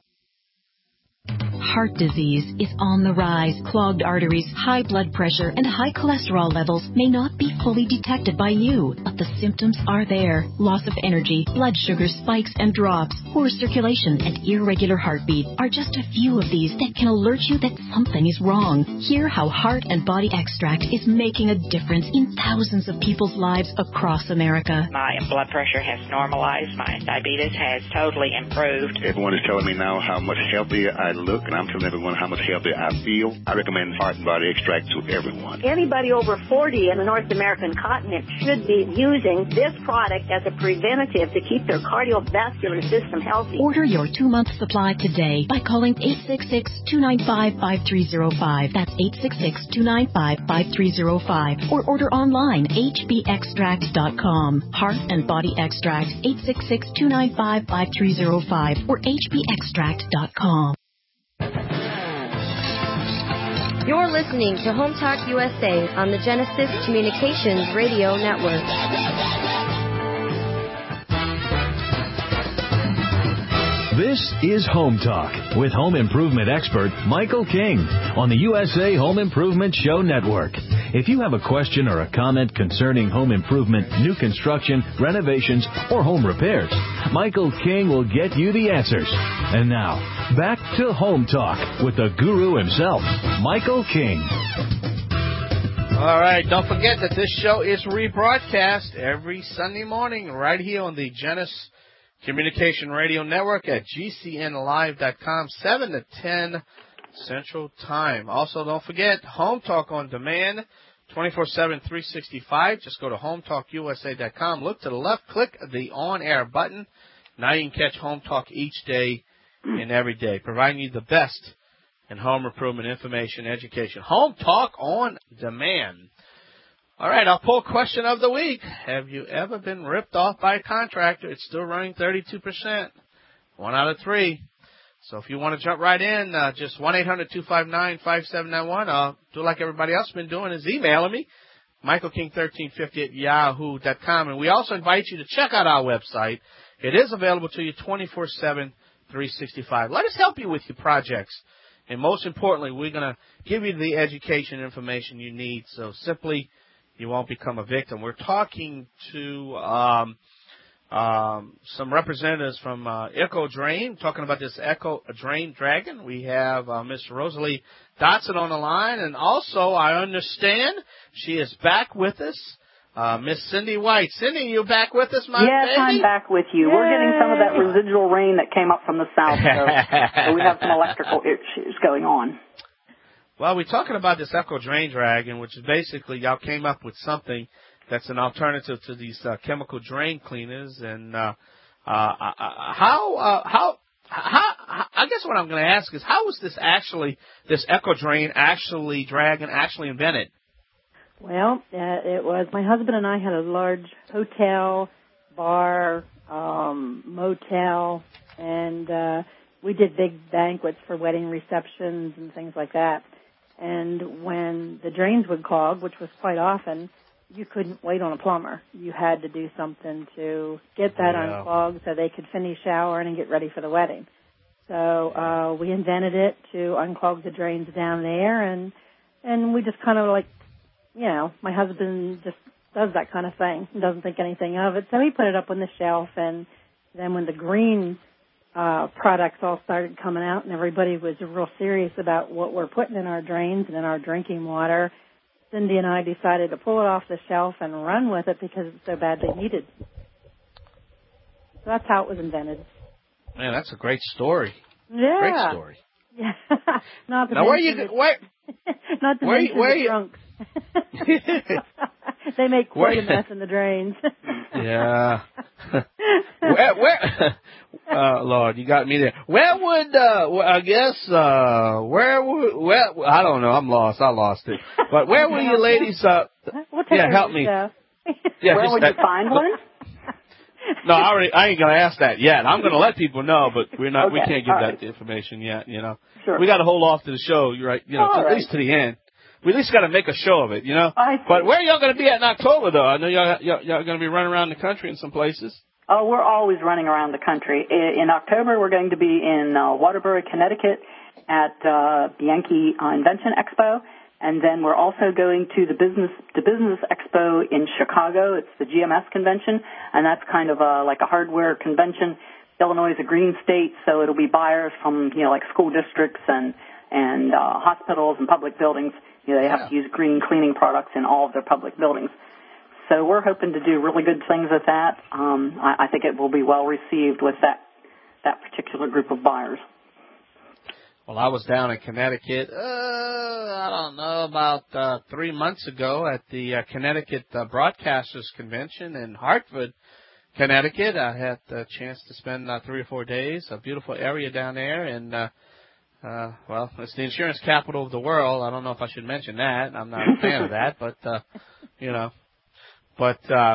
Heart disease is on the rise. Clogged arteries, high blood pressure, and high cholesterol levels may not be fully detected by you, but the symptoms are there. Loss of energy, blood sugar spikes and drops, poor circulation, and irregular heartbeat are just a few of these that can alert you that something is wrong. Hear how Heart and Body Extract is making a difference in thousands of people's lives across America. My blood pressure has normalized. My diabetes has totally improved. Everyone is telling me now how much healthier I look, and I'm telling everyone how much healthier I feel. I recommend Heart and Body Extract to everyone. Anybody over forty in the North American continent should be using this product as a preventative to keep their cardiovascular system healthy. Order your two-month supply today by calling eight six six, two nine five, five three zero five. That's eight six six, two nine five, five three zero five. Or order online, h b extract dot com. Heart and Body Extract, eight six six, two nine five, five three zero five or h b extract dot com. You're listening to Home Talk U S A on the Genesis Communications Radio Network. This is Home Talk with home improvement expert Michael King on the U S A Home Improvement Show Network. If you have a question or a comment concerning home improvement, new construction, renovations, or home repairs, Michael King will get you the answers. And now, back to Home Talk with the guru himself, Michael King. All right, don't forget that this show is rebroadcast every Sunday morning right here on the Genesis Communication Radio Network at G C N live dot com, seven to ten Central Time. Also, don't forget, Home Talk on demand, twenty-four seven, three sixty-five. Just go to home talk u s a dot com. Look to the left, click the on-air button. Now you can catch Home Talk each day and every day, providing you the best in home improvement information, education. Home Talk on demand. All right, our poll question of the week. Have you ever been ripped off by a contractor? It's still running thirty-two percent. One out of three. So if you want to jump right in, uh, just one eight hundred two five nine five seven nine one. Uh, do like everybody else has been doing is emailing me, Michael King thirteen fifty at yahoo dot com. And we also invite you to check out our website. It is available to you twenty-four seven, three sixty-five. Let us help you with your projects. And most importantly, we're going to give you the education and information you need. So simply, you won't become a victim. We're talking to um, um, some representatives from uh, Echo Drain, talking about this Echo Drain Dragon. We have uh, Miss Rosalie Dotson on the line. And also, I understand she is back with us. Uh, Miss Cindy White. Cindy, you back with us, my yes, baby? I'm back with you. Yay. We're getting some of that residual rain that came up from the south, so, so we have some electrical issues going on. Well, we're talking about this Echo Drain Dragon, which is basically y'all came up with something that's an alternative to these uh, chemical drain cleaners. And uh, uh, how, uh, how, how, I guess what I'm going to ask is, how was this actually, this Echo Drain actually, Dragon actually invented? Well, uh, it was my husband and I had a large hotel, bar, um, motel, and uh, we did big banquets for wedding receptions and things like that. And when the drains would clog, which was quite often, you couldn't wait on a plumber. You had to do something to get that yeah. unclogged so they could finish showering and get ready for the wedding. So uh, we invented it to unclog the drains down there, and and we just kind of like, you know, my husband just does that kind of thing. He doesn't think anything of it. So he put it up on the shelf, and then when the green uh, products all started coming out and everybody was real serious about what we're putting in our drains and in our drinking water, Cindy and I decided to pull it off the shelf and run with it because it's so badly needed. So that's how it was invented. Man, that's a great story. Yeah. Great story. Yeah. Not to now, where you, where, not to where, mention where the you, drunk. They make quite where, a mess in the drains. Yeah. where, where, uh, Lord, you got me there. Where would, uh, I guess, uh, where would, where, I don't know, I'm lost, I lost it. But where will you ladies, uh, we'll take yeah, help me. Yeah, where would you find one? No, I already, I ain't gonna ask that yet. I'm gonna let people know, but we're not, okay, we can't give right. that information yet, you know. Sure. We gotta hold off to the show, you're right, you know, all at right. least to the end. We at least got to make a show of it, you know. I see. But where are y'all going to be at in October, though? I know y'all, y'all, y'all going to be running around the country in some places. Oh, we're always running around the country. In October, we're going to be in uh, Waterbury, Connecticut at uh, Bianchi uh, Invention Expo. And then we're also going to the Business the Business Expo in Chicago. It's the G M S convention, and that's kind of a, like a hardware convention. Illinois is a green state, so it'll be buyers from, you know, like school districts and, and uh, hospitals and public buildings. You know, they have yeah. to use green cleaning products in all of their public buildings. So we're hoping to do really good things with that. Um, I, I think it will be well received with that that particular group of buyers. Well, I was down in Connecticut, uh, I don't know, about uh, three months ago at the uh, Connecticut uh, Broadcasters Convention in Hartford, Connecticut. I had the chance to spend uh, three or four days, a beautiful area down there, and uh, Uh, well, it's the insurance capital of the world. I don't know if I should mention that. I'm not a fan of that, but, uh, you know, but, uh,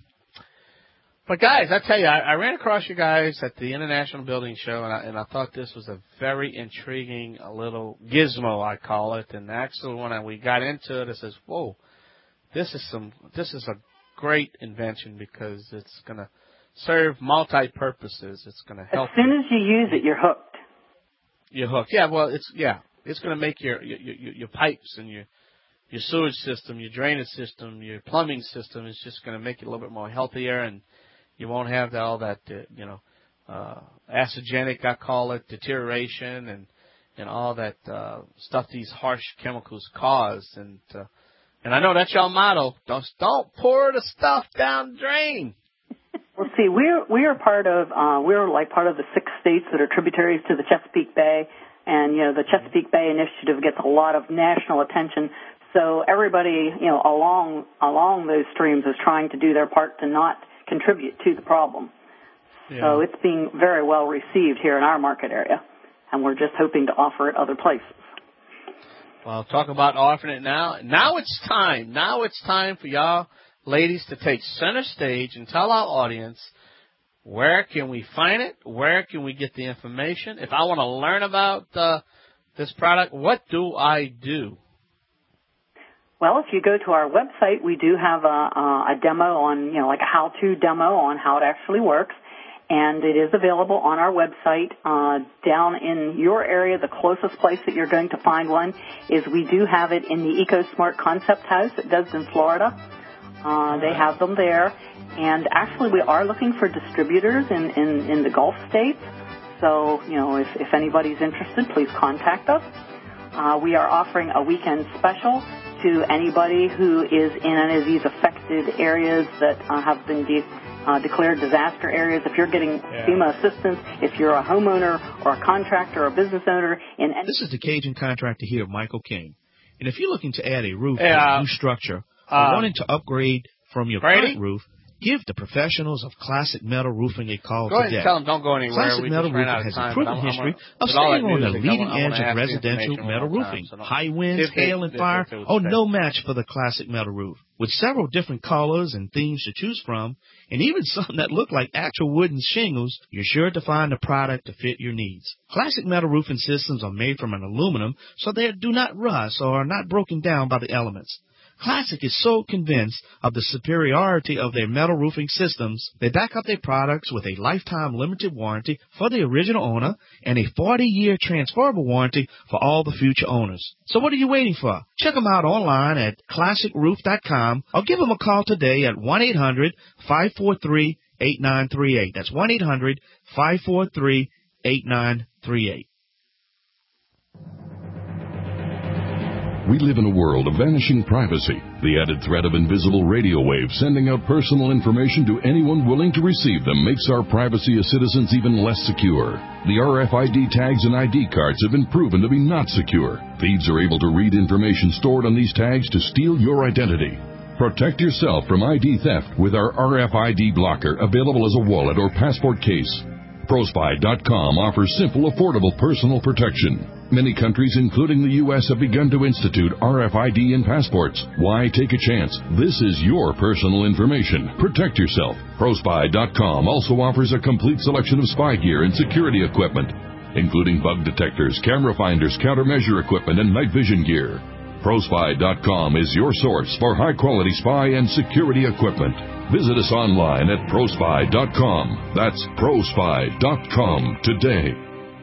but guys, I tell you, I, I ran across you guys at the International Building Show, and I, and I thought this was a very intriguing a little gizmo, I call it. And actually, when I, we got into it, I says, whoa, this is some, this is a great invention because it's going to serve multi-purposes. It's going to help. As soon as you use it, you're hooked. You're hooked. Yeah, well, it's yeah, it's going to make your, your your your pipes and your your sewage system, your drainage system, your plumbing system. It's just going to make it a little bit more healthier, and you won't have all that uh, you know uh, acidogenic, I call it, deterioration and and all that uh, stuff these harsh chemicals cause. And uh, and I know that's your motto. Don't don't pour the stuff down the drain. Well, see, we're we are part of uh, we're like part of the six states that are tributaries to the Chesapeake Bay, and you know the Chesapeake Bay Initiative gets a lot of national attention. So everybody, you know, along along those streams is trying to do their part to not contribute to the problem. Yeah. So it's being very well received here in our market area, and we're just hoping to offer it other places. Well, talk about offering it now. Now it's time. Now it's time for y'all ladies to take center stage and tell our audience Where can we find it? Where can we get the information? If I want to learn about uh, this product, what do I do? Well, if you go to our website, we do have a, a demo on, you know, like a how-to demo on how it actually works, and it is available on our website. Uh, down in your area, the closest place that you're going to find one is we do have it in the EcoSmart Concept House at Destin, Florida. Uh, they have them there, and actually we are looking for distributors in, in, in the Gulf states. So, you know, if, if anybody's interested, please contact us. Uh, we are offering a weekend special to anybody who is in any of these affected areas that uh, have been de- uh, declared disaster areas. If you're getting yeah. FEMA assistance, if you're a homeowner or a contractor or a business owner in any... This is the Cajun contractor here, Michael King. And if you're looking to add a roof yeah. to a new structure or um, wanting to upgrade from your Brady? current roof, give the professionals of Classic Metal Roofing a call go today. Go ahead and tell them don't go anywhere. Classic we Metal Roofing has a proven history of staying on the leading edge of residential metal roofing. So High winds, hail, and fire, oh, no match for the Classic Metal Roof. With several different colors and themes to choose from, and even some that look like actual wooden shingles, you're sure to find a product to fit your needs. Classic Metal Roofing systems are made from an aluminum, so they do not rust or are not broken down by the elements. Classic is so convinced of the superiority of their metal roofing systems, they back up their products with a lifetime limited warranty for the original owner and a forty-year transferable warranty for all the future owners. So what are you waiting for? Check them out online at classic roof dot com or give them a call today at one eight hundred five four three eight nine three eight. That's one eight hundred five four three eight nine three eight. We live in a world of vanishing privacy, the added threat of invisible radio waves sending out personal information to anyone willing to receive them makes our privacy as citizens even less secure. The R F I D tags and I D cards have been proven to be not secure. Thieves are able to read information stored on these tags to steal your identity. Protect yourself from I D theft with our R F I D blocker, available as a wallet or passport case. ProSpy dot com offers simple, affordable personal protection. Many countries, including the U S, have begun to institute R F I D in passports. Why take a chance? This is your personal information. Protect yourself. ProSpy dot com also offers a complete selection of spy gear and security equipment, including bug detectors, camera finders, countermeasure equipment, and night vision gear. ProSpy dot com is your source for high-quality spy and security equipment. Visit us online at ProSpy dot com. That's ProSpy dot com today.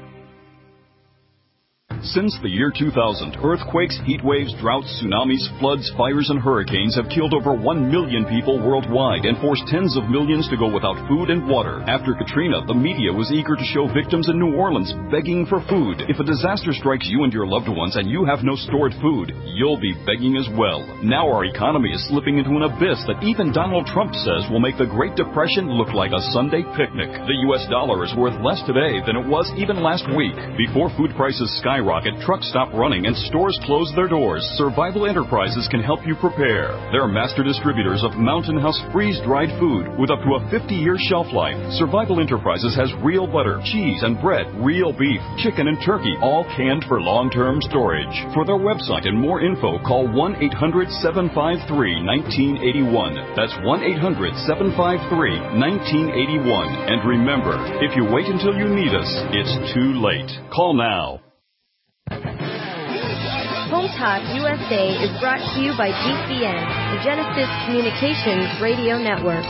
Since the year two thousand, earthquakes, heat waves, droughts, tsunamis, floods, fires, and hurricanes have killed over one million people worldwide and forced tens of millions to go without food and water. After Katrina, the media was eager to show victims in New Orleans begging for food. If a disaster strikes you and your loved ones and you have no stored food, you'll be begging as well. Now our economy is slipping into an abyss that even Donald Trump says will make the Great Depression look like a Sunday picnic. The U S dollar is worth less today than it was even last week. Before food prices skyrocket, Rocket, trucks stop running, and stores close their doors, Survival Enterprises can help you prepare. They're master distributors of Mountain House freeze-dried food with up to a fifty-year shelf life. Survival Enterprises has real butter, cheese, and bread, real beef, chicken, and turkey, all canned for long-term storage. For their website and more info, call one eight hundred seven five three one nine eight one. That's one eight hundred seven five three one nine eight one. And remember, if you wait until you need us, it's too late. Call now. Home Talk U S A is brought to you by G C N, the Genesis Communications Radio Network.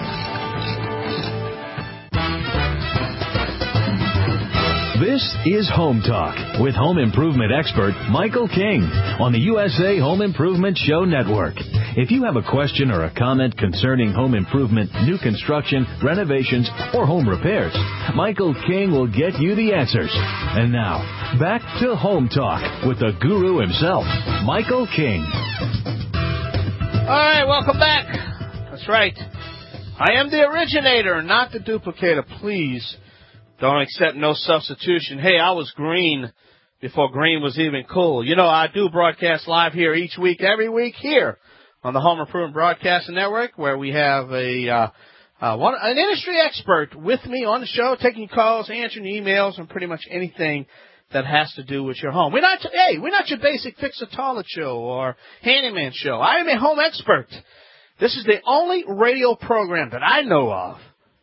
This is Home Talk with home improvement expert Michael King on the U S A Home Improvement Show Network. If you have a question or a comment concerning home improvement, new construction, renovations, or home repairs, Michael King will get you the answers. And now, back to Home Talk with the guru himself, Michael King. All right, welcome back. That's right. I am the originator, not the duplicator. Please don't accept no substitution. Hey, I was green before green was even cool. You know, I do broadcast live here each week, every week here on the Home Improvement Broadcasting Network, where we have a uh, uh, one, an industry expert with me on the show, taking calls, answering emails, and pretty much anything that has to do with your home. We're not, hey, we're not your basic fix-a-toilet show or handyman show. I am a home expert. This is the only radio program that I know of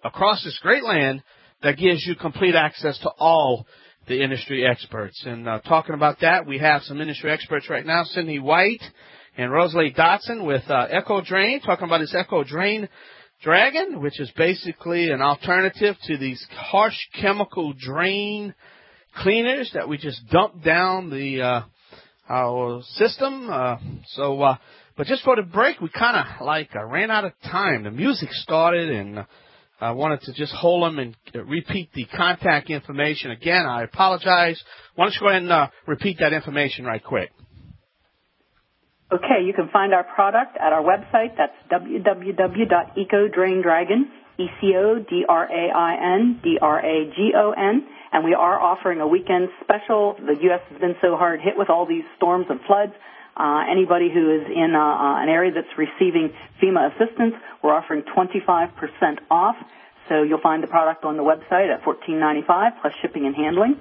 across this great land that gives you complete access to all the industry experts. And uh, talking about that, we have some industry experts right now, Sydney White and Rosalie Dotson with uh, Echo Drain, talking about this Echo Drain Dragon, which is basically an alternative to these harsh chemical drain cleaners that we just dump down the uh, our system. Uh, so, uh, but just for the break, we kind of like uh, ran out of time. The music started, and uh, I wanted to just hold them and uh, repeat the contact information again. I apologize. Why don't you go ahead and uh, repeat that information right quick? Okay, you can find our product at our website. That's w w w dot eco drain dragon, E C O D R A I N D R A G O N. And we are offering a weekend special. The U S has been so hard hit with all these storms and floods. Uh, anybody who is in uh, uh, an area that's receiving FEMA assistance, we're offering twenty-five percent off. So you'll find the product on the website at fourteen ninety-five plus shipping and handling.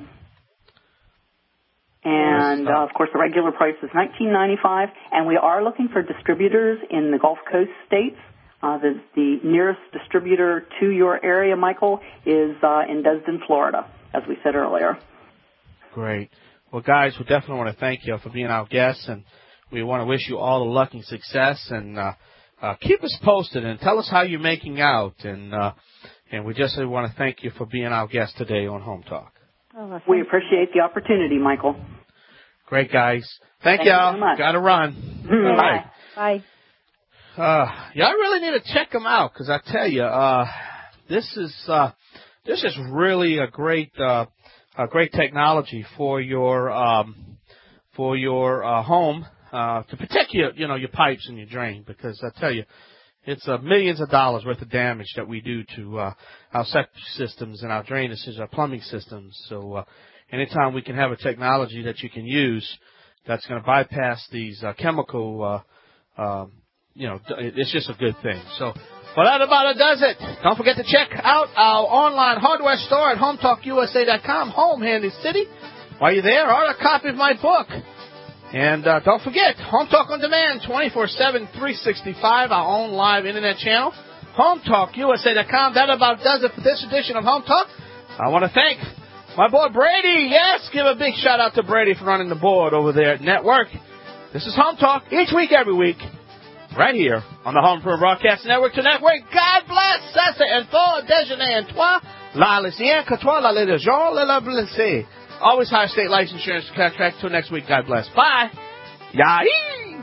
And, uh, of course, the regular price is nineteen ninety-five. And we are looking for distributors in the Gulf Coast states. Uh, the, the nearest distributor to your area, Michael, is uh, in Desden, Florida, as we said earlier. Great. Well, guys, we definitely want to thank you for being our guests, and we want to wish you all the luck and success. And uh, uh, keep us posted and tell us how you're making out. And uh, and we just want to thank you for being our guest today on Home Talk. Oh, we appreciate the opportunity, Michael. Great, guys. Thank, Thank y'all. you so much. Got to run. Mm-hmm. Bye. Bye. Uh, y'all really need to check them out, because I tell you, uh, this is uh, this is really a great uh, a great technology for your um, for your uh, home uh, to protect your you know your pipes and your drain, because I tell you, it's uh, millions of dollars worth of damage that we do to uh, our septic systems and our drainage systems, our plumbing systems. So uh, anytime we can have a technology that you can use that's going to bypass these uh, chemical, uh, uh, you know, it's just a good thing. So, well, that about it does it. Don't forget to check out our online hardware store at home talk u s a dot com, Home Handy City. While you're there, order a copy of my book. And uh, don't forget, Home Talk on Demand, twenty-four seven, three sixty-five, our own live internet channel, home talk u s a dot com. That about does it for this edition of Home Talk. I want to thank my boy Brady. Yes, give a big shout out to Brady for running the board over there at Network. This is Home Talk, each week, every week, right here on the Home Improvement Broadcast Network. To Network, God bless, ça c'est un fort déjeuner en toi, la lycéenne que toi, la le jour, la blessé. Always high state life insurance contract. Till next week, God bless. Bye. Yahee!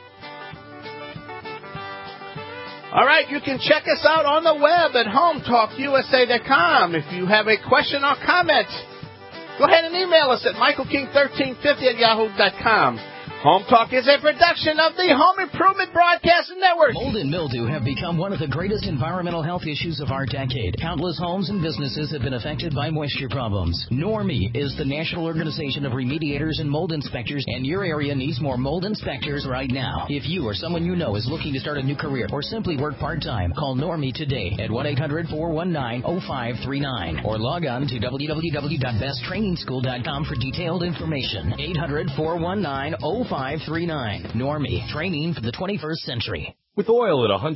All right, you can check us out on the web at home talk u s a dot com. If you have a question or comment, go ahead and email us at michael king thirteen fifty at yahoo dot com. Home Talk is a production of the Home Improvement Broadcasting Network. Mold and mildew have become one of the greatest environmental health issues of our decade. Countless homes and businesses have been affected by moisture problems. NORMI is the National Organization of Remediators and Mold Inspectors, and your area needs more mold inspectors right now. If you or someone you know is looking to start a new career or simply work part-time, call NORMI today at one eight hundred, four one nine, oh five three nine or log on to w w w dot best training school dot com for detailed information. eight hundred, four one nine, oh five three nine. NORMI, training for the twenty-first century. With oil at one hundred